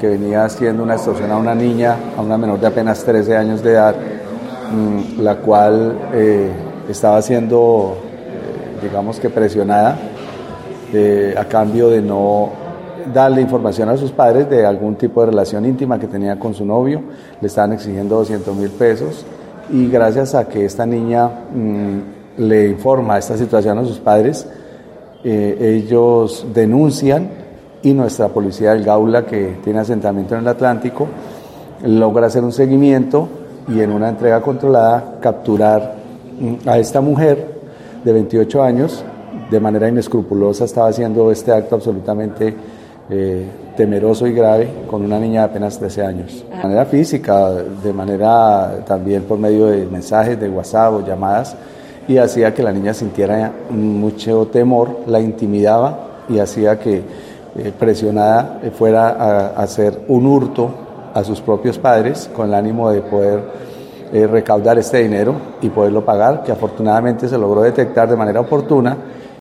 que venía haciendo una extorsión a una niña, a una menor de apenas 13 años de edad, la cual estaba siendo, digamos que presionada a cambio de no darle información a sus padres de algún tipo de relación íntima que tenía con su novio. Le estaban exigiendo 200.000 pesos y gracias a que esta niña le informa esta situación a sus padres, ellos denuncian y nuestra policía del Gaula, que tiene asentamiento en el Atlántico, logra hacer un seguimiento y en una entrega controlada capturar a esta mujer de 28 años. De manera inescrupulosa estaba haciendo este acto absolutamente temeroso y grave con una niña de apenas 13 años. De manera física, de manera también por medio de mensajes de WhatsApp o llamadas, y hacía que la niña sintiera mucho temor, la intimidaba y hacía que presionada fuera a hacer un hurto a sus propios padres con el ánimo de poder recaudar este dinero y poderlo pagar, que afortunadamente se logró detectar de manera oportuna